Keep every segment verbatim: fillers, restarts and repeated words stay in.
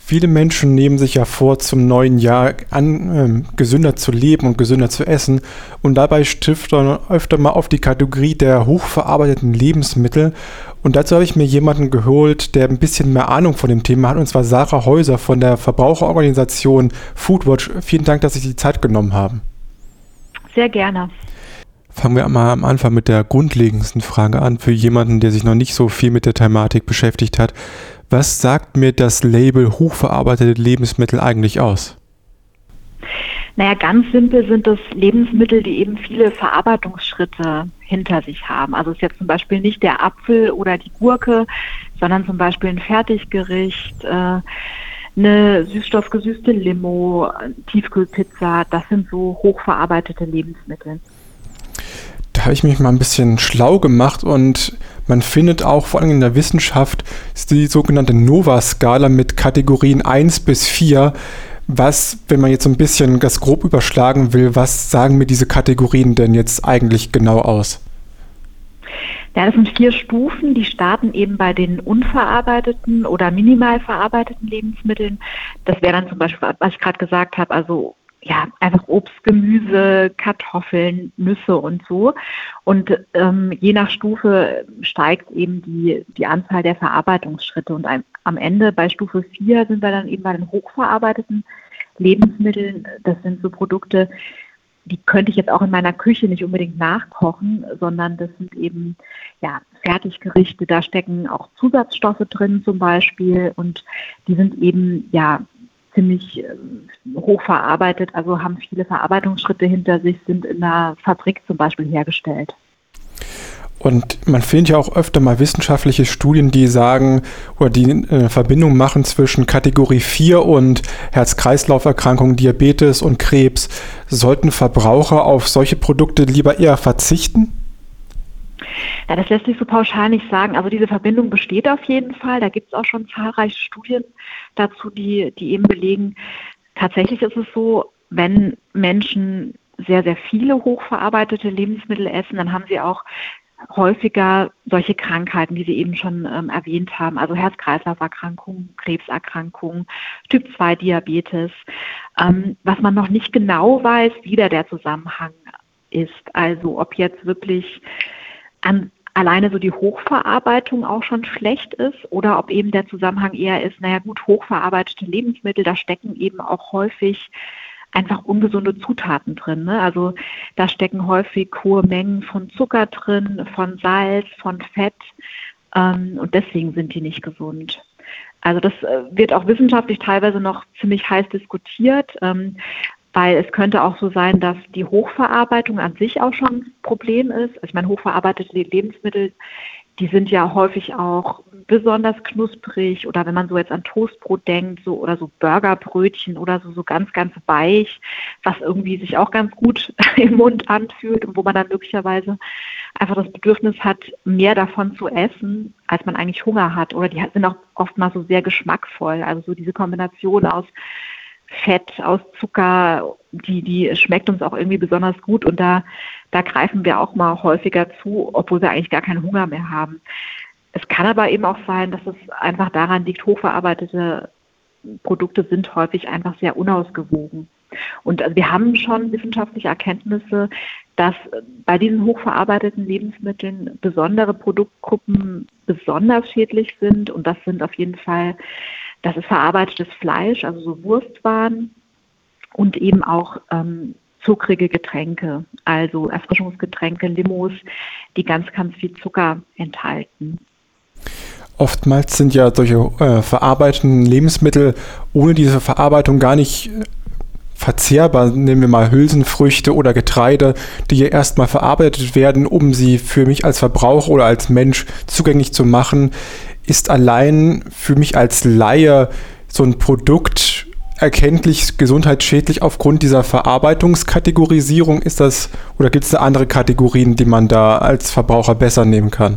Viele Menschen nehmen sich ja vor, zum neuen Jahr an, ähm, gesünder zu leben und gesünder zu essen. Und dabei stiftet man öfter mal auf die Kategorie der hochverarbeiteten Lebensmittel. Und dazu habe ich mir jemanden geholt, der ein bisschen mehr Ahnung von dem Thema hat, und zwar Sarah Heuser von der Verbraucherorganisation Foodwatch. Vielen Dank, dass Sie sich die Zeit genommen haben. Sehr gerne. Fangen wir mal am Anfang mit der grundlegendsten Frage an, für jemanden, der sich noch nicht so viel mit der Thematik beschäftigt hat. Was sagt mir das Label hochverarbeitete Lebensmittel eigentlich aus? Naja, ganz simpel sind das Lebensmittel, die eben viele Verarbeitungsschritte hinter sich haben. Also es ist jetzt zum Beispiel nicht der Apfel oder die Gurke, sondern zum Beispiel ein Fertiggericht, äh, eine süßstoffgesüßte Limo, Tiefkühlpizza. Das sind so hochverarbeitete Lebensmittel. Da habe ich mich mal ein bisschen schlau gemacht und man findet auch vor allem in der Wissenschaft die sogenannte Nova-Skala mit Kategorien eins bis vier. Was, wenn man jetzt so ein bisschen das grob überschlagen will, was sagen mir diese Kategorien denn jetzt eigentlich genau aus? Ja, das sind vier Stufen, die starten eben bei den unverarbeiteten oder minimal verarbeiteten Lebensmitteln. Das wäre dann zum Beispiel, was ich gerade gesagt habe, also ja, einfach Obst, Gemüse, Kartoffeln, Nüsse und so. Und ähm, je nach Stufe steigt eben die, die Anzahl der Verarbeitungsschritte. Und ein, am Ende bei Stufe vier sind wir dann eben bei den hochverarbeiteten Lebensmitteln. Das sind so Produkte, die könnte ich jetzt auch in meiner Küche nicht unbedingt nachkochen, sondern das sind eben ja Fertiggerichte. Da stecken auch Zusatzstoffe drin zum Beispiel und die sind eben ja ziemlich äh, hoch verarbeitet, also haben viele Verarbeitungsschritte hinter sich, sind in einer Fabrik zum Beispiel hergestellt. Und man findet ja auch öfter mal wissenschaftliche Studien, die sagen oder die eine Verbindung machen zwischen Kategorie vier und Herz-Kreislauf-Erkrankungen, Diabetes und Krebs. Sollten Verbraucher auf solche Produkte lieber eher verzichten? Ja, das lässt sich so pauschal nicht sagen. Also diese Verbindung besteht auf jeden Fall. Da gibt es auch schon zahlreiche Studien dazu, die, die eben belegen, tatsächlich ist es so, wenn Menschen sehr, sehr viele hochverarbeitete Lebensmittel essen, dann haben sie auch häufiger solche Krankheiten, die Sie eben schon ähm, erwähnt haben, also Herz-Kreislauf-Erkrankungen, Krebserkrankungen, Typ zwei Diabetes. Ähm, was man noch nicht genau weiß, wie da der Zusammenhang ist. Also ob jetzt wirklich an alleine so die Hochverarbeitung auch schon schlecht ist oder ob eben der Zusammenhang eher ist, naja gut, hochverarbeitete Lebensmittel, da stecken eben auch häufig einfach ungesunde Zutaten drin. Ne? Also da stecken häufig hohe Mengen von Zucker drin, von Salz, von Fett ähm, und deswegen sind die nicht gesund. Also das äh, wird auch wissenschaftlich teilweise noch ziemlich heiß diskutiert, ähm, weil es könnte auch so sein, dass die Hochverarbeitung an sich auch schon ein Problem ist. Also ich meine, hochverarbeitete Lebensmittel, die sind ja häufig auch besonders knusprig oder wenn man so jetzt an Toastbrot denkt, so oder so Burgerbrötchen oder so, so ganz, ganz weich, was irgendwie sich auch ganz gut im Mund anfühlt und wo man dann möglicherweise einfach das Bedürfnis hat, mehr davon zu essen, als man eigentlich Hunger hat. Oder die sind auch oftmals so sehr geschmackvoll. Also so diese Kombination aus Fett, aus Zucker, die, die schmeckt uns auch irgendwie besonders gut und da, da greifen wir auch mal häufiger zu, obwohl wir eigentlich gar keinen Hunger mehr haben. Es kann aber eben auch sein, dass es einfach daran liegt, hochverarbeitete Produkte sind häufig einfach sehr unausgewogen. Und also wir haben schon wissenschaftliche Erkenntnisse, dass bei diesen hochverarbeiteten Lebensmitteln besondere Produktgruppen besonders schädlich sind und das sind auf jeden Fall Das ist verarbeitetes Fleisch, also so Wurstwaren und eben auch ähm, zuckrige Getränke, also Erfrischungsgetränke, Limos, die ganz, ganz viel Zucker enthalten. Oftmals sind ja solche äh, verarbeiteten Lebensmittel ohne diese Verarbeitung gar nicht verzehrbar. Nehmen wir mal Hülsenfrüchte oder Getreide, die ja erstmal verarbeitet werden, um sie für mich als Verbraucher oder als Mensch zugänglich zu machen. Ist allein für mich als Laie so ein Produkt erkenntlich gesundheitsschädlich aufgrund dieser Verarbeitungskategorisierung? Ist das, oder gibt es da andere Kategorien, die man da als Verbraucher besser nehmen kann?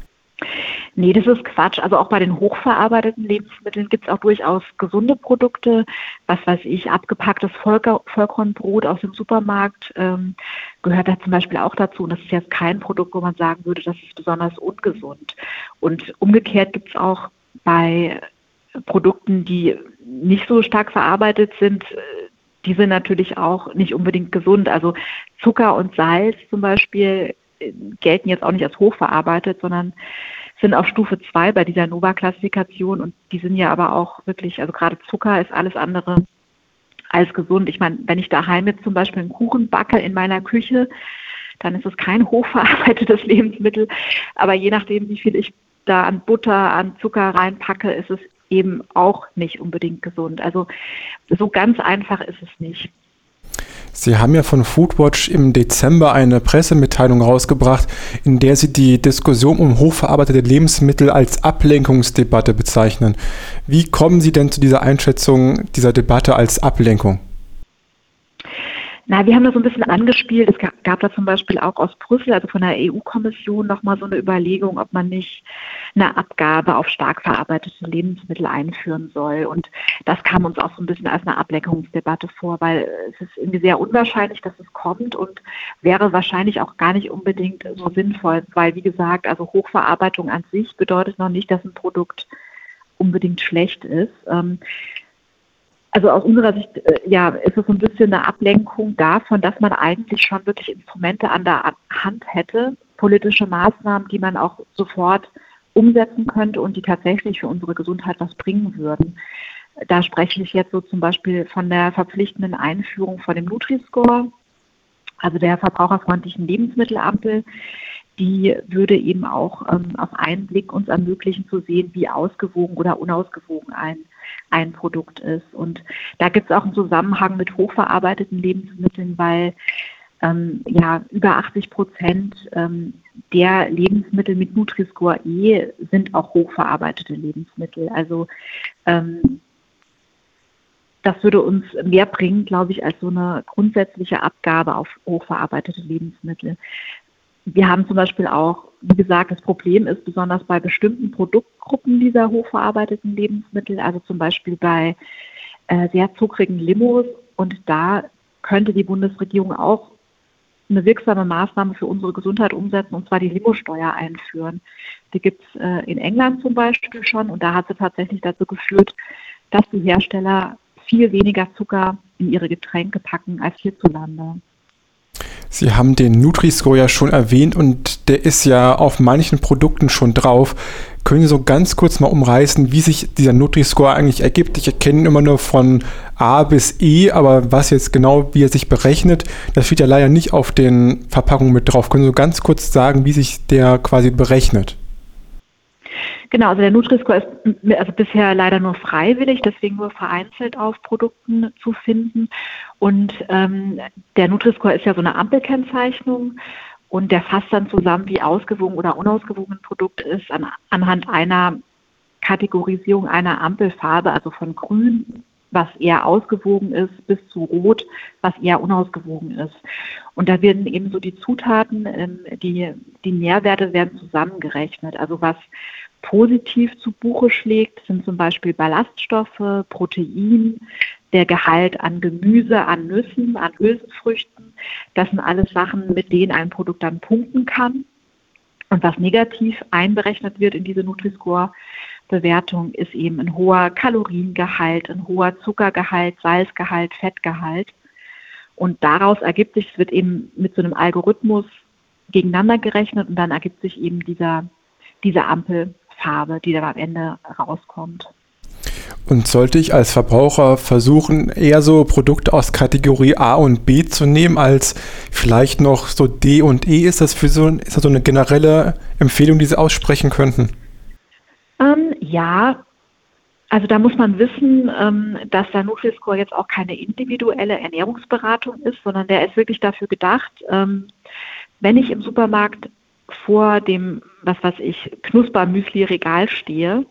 Nee, das ist Quatsch. Also auch bei den hochverarbeiteten Lebensmitteln gibt es auch durchaus gesunde Produkte. Was weiß ich, abgepacktes Vollkor- Vollkornbrot aus dem Supermarkt ähm, gehört da zum Beispiel auch dazu. Und das ist jetzt kein Produkt, wo man sagen würde, das ist besonders ungesund. Und umgekehrt gibt es auch bei Produkten, die nicht so stark verarbeitet sind, die sind natürlich auch nicht unbedingt gesund. Also Zucker und Salz zum Beispiel gelten jetzt auch nicht als hochverarbeitet, sondern sind auf Stufe zwei bei dieser Nova-Klassifikation und die sind ja aber auch wirklich, also gerade Zucker ist alles andere als gesund. Ich meine, wenn ich daheim jetzt zum Beispiel einen Kuchen backe in meiner Küche, dann ist es kein hochverarbeitetes Lebensmittel, aber je nachdem, wie viel ich da an Butter, an Zucker reinpacke, ist es eben auch nicht unbedingt gesund. Also so ganz einfach ist es nicht. Sie haben ja von Foodwatch im Dezember eine Pressemitteilung rausgebracht, in der Sie die Diskussion um hochverarbeitete Lebensmittel als Ablenkungsdebatte bezeichnen. Wie kommen Sie denn zu dieser Einschätzung dieser Debatte als Ablenkung? Na, wir haben da so ein bisschen angespielt. Es gab, gab da zum Beispiel auch aus Brüssel, also von der E U-Kommission, nochmal so eine Überlegung, ob man nicht eine Abgabe auf stark verarbeitete Lebensmittel einführen soll. Und das kam uns auch so ein bisschen als eine Ablenkungsdebatte vor, weil es ist irgendwie sehr unwahrscheinlich, dass es kommt und wäre wahrscheinlich auch gar nicht unbedingt so sinnvoll, weil, wie gesagt, also Hochverarbeitung an sich bedeutet noch nicht, dass ein Produkt unbedingt schlecht ist. Also aus unserer Sicht äh, ja, ist es so ein bisschen eine Ablenkung davon, dass man eigentlich schon wirklich Instrumente an der Hand hätte, politische Maßnahmen, die man auch sofort umsetzen könnte und die tatsächlich für unsere Gesundheit was bringen würden. Da spreche ich jetzt so zum Beispiel von der verpflichtenden Einführung von dem Nutri-Score, also der verbraucherfreundlichen Lebensmittelampel. Die würde eben auch ähm, auf einen Blick uns ermöglichen zu sehen, wie ausgewogen oder unausgewogen ein, ein Produkt ist. Und da gibt es auch einen Zusammenhang mit hochverarbeiteten Lebensmitteln, weil ähm, ja über achtzig Prozent ähm, der Lebensmittel mit Nutri-Score E sind auch hochverarbeitete Lebensmittel. Also ähm, das würde uns mehr bringen, glaube ich, als so eine grundsätzliche Abgabe auf hochverarbeitete Lebensmittel. Wir haben zum Beispiel auch, wie gesagt, das Problem ist besonders bei bestimmten Produktgruppen dieser hochverarbeiteten Lebensmittel, also zum Beispiel bei äh, sehr zuckrigen Limos. Und da könnte die Bundesregierung auch eine wirksame Maßnahme für unsere Gesundheit umsetzen, und zwar die Limosteuer einführen. Die gibt es äh, in England zum Beispiel schon und da hat sie tatsächlich dazu geführt, dass die Hersteller viel weniger Zucker in ihre Getränke packen als hierzulande. Sie haben den Nutri-Score ja schon erwähnt und der ist ja auf manchen Produkten schon drauf. Können Sie so ganz kurz mal umreißen, wie sich dieser Nutri-Score eigentlich ergibt? Ich erkenne ihn immer nur von A bis E, aber was jetzt genau, wie er sich berechnet, das steht ja leider nicht auf den Verpackungen mit drauf. Können Sie so ganz kurz sagen, wie sich der quasi berechnet? Genau, also der Nutri-Score ist also bisher leider nur freiwillig, deswegen nur vereinzelt auf Produkten zu finden. Und ähm, der Nutri-Score ist ja so eine Ampelkennzeichnung und der fasst dann zusammen, wie ausgewogen oder unausgewogen ein Produkt ist, an, anhand einer Kategorisierung einer Ampelfarbe, also von grün, was eher ausgewogen ist, bis zu rot, was eher unausgewogen ist. Und da werden eben so die Zutaten, die, die Nährwerte werden zusammengerechnet. Also was positiv zu Buche schlägt, sind zum Beispiel Ballaststoffe, Protein, der Gehalt an Gemüse, an Nüssen, an Hülsenfrüchten. Das sind alles Sachen, mit denen ein Produkt dann punkten kann. Und was negativ einberechnet wird in diese Nutri-Score-Bewertung, ist eben ein hoher Kaloriengehalt, ein hoher Zuckergehalt, Salzgehalt, Fettgehalt. Und daraus ergibt sich, es wird eben mit so einem Algorithmus gegeneinander gerechnet und dann ergibt sich eben dieser, diese Ampelfarbe, die dann am Ende rauskommt. Und sollte ich als Verbraucher versuchen, eher so Produkte aus Kategorie A und B zu nehmen, als vielleicht noch so D und E? Ist das für so, ist das so eine generelle Empfehlung, die Sie aussprechen könnten? Ähm, ja, also da muss man wissen, ähm, dass der Nutri-Score jetzt auch keine individuelle Ernährungsberatung ist, sondern der ist wirklich dafür gedacht, ähm, wenn ich im Supermarkt vor dem, was weiß ich, Knusper-Müsli-Regal stehe,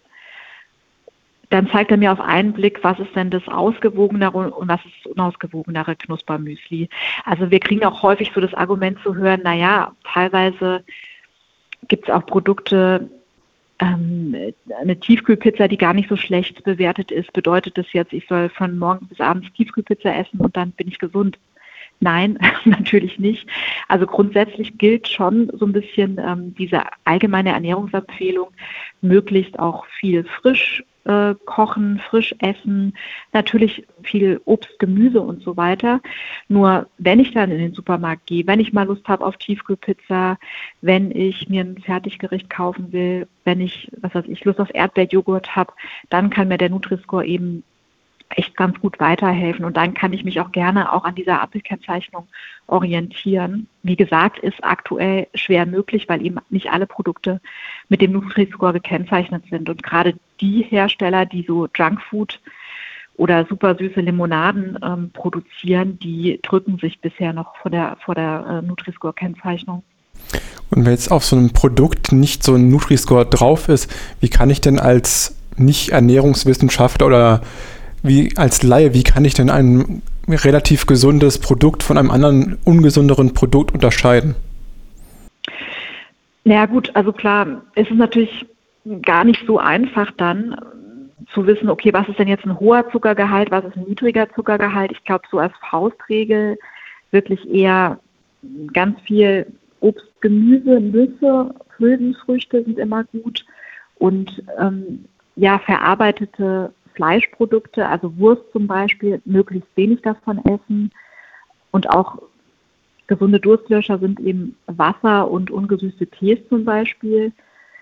dann zeigt er mir auf einen Blick, was ist denn das ausgewogenere und was ist das unausgewogenere Knuspermüsli. Also wir kriegen auch häufig so das Argument zu hören, naja, teilweise gibt es auch Produkte, ähm, eine Tiefkühlpizza, die gar nicht so schlecht bewertet ist. Bedeutet das jetzt, ich soll von morgens bis abends Tiefkühlpizza essen und dann bin ich gesund? Nein, natürlich nicht. Also grundsätzlich gilt schon so ein bisschen ähm, diese allgemeine Ernährungsempfehlung, möglichst auch viel frisch äh, kochen, frisch essen, natürlich viel Obst, Gemüse und so weiter. Nur wenn ich dann in den Supermarkt gehe, wenn ich mal Lust habe auf Tiefkühlpizza, wenn ich mir ein Fertiggericht kaufen will, wenn ich, was weiß ich, Lust auf Erdbeerjoghurt habe, dann kann mir der Nutri-Score eben echt ganz gut weiterhelfen. Und dann kann ich mich auch gerne auch an dieser Ampelkennzeichnung orientieren. Wie gesagt, ist aktuell schwer möglich, weil eben nicht alle Produkte mit dem Nutri-Score gekennzeichnet sind. Und gerade die Hersteller, die so Junkfood oder super süße Limonaden ähm, produzieren, die drücken sich bisher noch vor der, vor der äh, Nutri-Score-Kennzeichnung. Und wenn jetzt auf so einem Produkt nicht so ein Nutri-Score drauf ist, wie kann ich denn als Nicht-Ernährungswissenschaftler oder wie als Laie, wie kann ich denn ein relativ gesundes Produkt von einem anderen ungesünderen Produkt unterscheiden? Naja gut, also klar, es ist natürlich gar nicht so einfach dann zu wissen, okay, was ist denn jetzt ein hoher Zuckergehalt, was ist ein niedriger Zuckergehalt. Ich glaube, so als Faustregel wirklich eher ganz viel Obst, Gemüse, Nüsse, Hülsenfrüchte sind immer gut und ähm, ja, verarbeitete Fleischprodukte, also Wurst zum Beispiel, möglichst wenig davon essen. Und auch gesunde Durstlöscher sind eben Wasser und ungesüßte Tees zum Beispiel.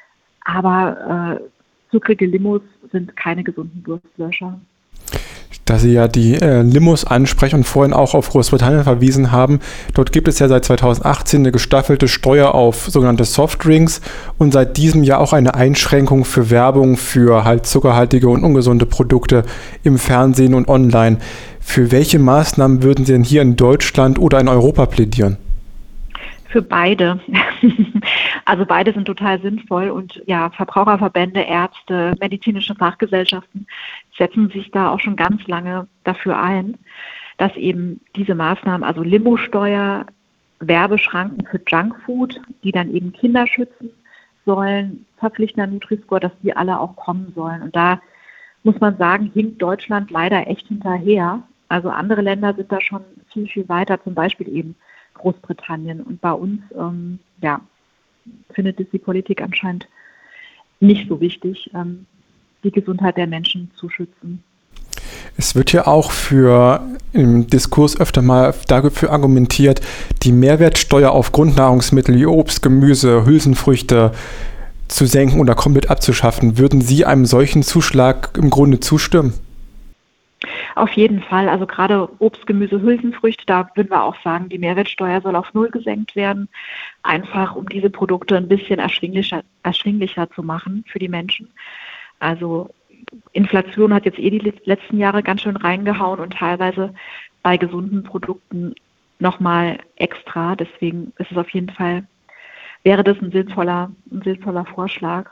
Aber äh, zuckrige Limos sind keine gesunden Durstlöscher. Da Sie ja die äh, Limos ansprechen und vorhin auch auf Großbritannien verwiesen haben, dort gibt es ja seit zweitausendachtzehn eine gestaffelte Steuer auf sogenannte Softdrinks und seit diesem Jahr auch eine Einschränkung für Werbung für halt zuckerhaltige und ungesunde Produkte im Fernsehen und online. Für welche Maßnahmen würden Sie denn hier in Deutschland oder in Europa plädieren? Für beide. Also beide sind total sinnvoll und ja, Verbraucherverbände, Ärzte, medizinische Fachgesellschaften setzen sich da auch schon ganz lange dafür ein, dass eben diese Maßnahmen, also Limosteuer, Werbeschranken für Junkfood, die dann eben Kinder schützen sollen, verpflichtender Nutri-Score, dass die alle auch kommen sollen. Und da muss man sagen, hinkt Deutschland leider echt hinterher. Also andere Länder sind da schon viel, viel weiter, zum Beispiel eben Großbritannien. Und bei uns, ähm, ja, findet es die Politik anscheinend nicht so wichtig, ähm, die Gesundheit der Menschen zu schützen. Es wird ja auch für im Diskurs öfter mal dafür argumentiert, die Mehrwertsteuer auf Grundnahrungsmittel wie Obst, Gemüse, Hülsenfrüchte zu senken oder komplett abzuschaffen. Würden Sie einem solchen Zuschlag im Grunde zustimmen? Auf jeden Fall. Also gerade Obst, Gemüse, Hülsenfrüchte, da würden wir auch sagen, die Mehrwertsteuer soll auf null gesenkt werden, einfach um diese Produkte ein bisschen erschwinglicher, erschwinglicher zu machen für die Menschen. Also Inflation hat jetzt eh die letzten Jahre ganz schön reingehauen und teilweise bei gesunden Produkten nochmal extra. Deswegen ist es auf jeden Fall, wäre das ein sinnvoller, ein sinnvoller Vorschlag.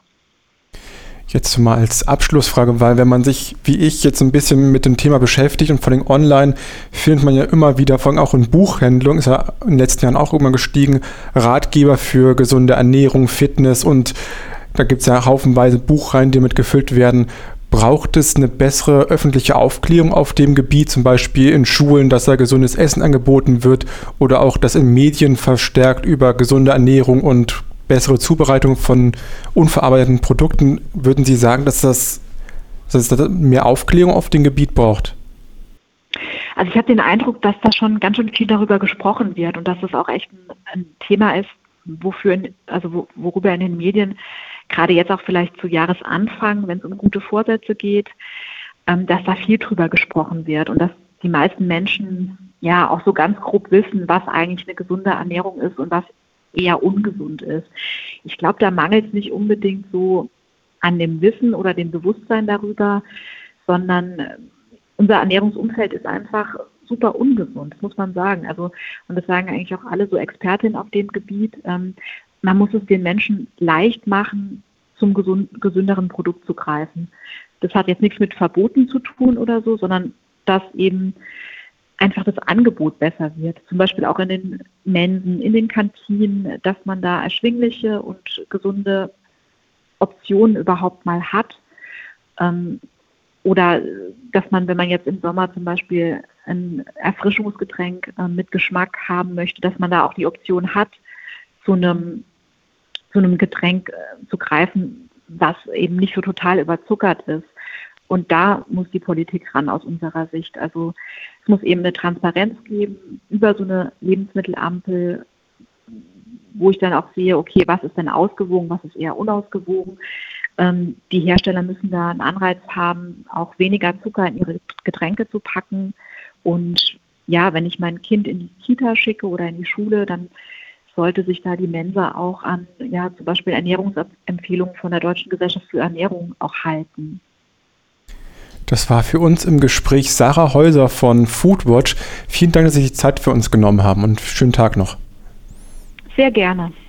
Jetzt mal als Abschlussfrage, weil wenn man sich, wie ich, jetzt ein bisschen mit dem Thema beschäftigt und vor allem online, findet man ja immer wieder, vor allem auch in Buchhandlungen, ist ja in den letzten Jahren auch immer gestiegen, Ratgeber für gesunde Ernährung, Fitness und da gibt es ja haufenweise Buchreihen, die damit gefüllt werden. Braucht es eine bessere öffentliche Aufklärung auf dem Gebiet, zum Beispiel in Schulen, dass da gesundes Essen angeboten wird oder auch, dass in Medien verstärkt über gesunde Ernährung und bessere Zubereitung von unverarbeiteten Produkten? Würden Sie sagen, dass das, dass das mehr Aufklärung auf dem Gebiet braucht? Also ich habe den Eindruck, dass da schon ganz schön viel darüber gesprochen wird und dass das auch echt ein, ein Thema ist, wofür, in, also wo, worüber in den Medien gerade jetzt auch vielleicht zu Jahresanfang, wenn es um gute Vorsätze geht, ähm, dass da viel drüber gesprochen wird und dass die meisten Menschen ja auch so ganz grob wissen, was eigentlich eine gesunde Ernährung ist und was eher ungesund ist. Ich glaube, da mangelt es nicht unbedingt so an dem Wissen oder dem Bewusstsein darüber, sondern unser Ernährungsumfeld ist einfach super ungesund, muss man sagen. Also, und das sagen eigentlich auch alle so Expertinnen auf dem Gebiet. Ähm, man muss es den Menschen leicht machen, zum gesund, gesünderen Produkt zu greifen. Das hat jetzt nichts mit Verboten zu tun oder so, sondern dass eben einfach das Angebot besser wird. Zum Beispiel auch in den Mensen, in den Kantinen, dass man da erschwingliche und gesunde Optionen überhaupt mal hat. Ähm, oder dass man, wenn man jetzt im Sommer zum Beispiel ein Erfrischungsgetränk äh, mit Geschmack haben möchte, dass man da auch die Option hat, zu einem, zu einem Getränk äh, zu greifen, was eben nicht so total überzuckert ist. Und da muss die Politik ran aus unserer Sicht. Also es muss eben eine Transparenz geben über so eine Lebensmittelampel, wo ich dann auch sehe, okay, was ist denn ausgewogen, was ist eher unausgewogen. Ähm, die Hersteller müssen da einen Anreiz haben, auch weniger Zucker in ihre Getränke zu packen. Und ja, wenn ich mein Kind in die Kita schicke oder in die Schule, dann sollte sich da die Mensa auch an, ja, zum Beispiel Ernährungsempfehlungen von der Deutschen Gesellschaft für Ernährung auch halten. Das war für uns im Gespräch Sarah Häuser von Foodwatch. Vielen Dank, dass Sie die Zeit für uns genommen haben und schönen Tag noch. Sehr gerne.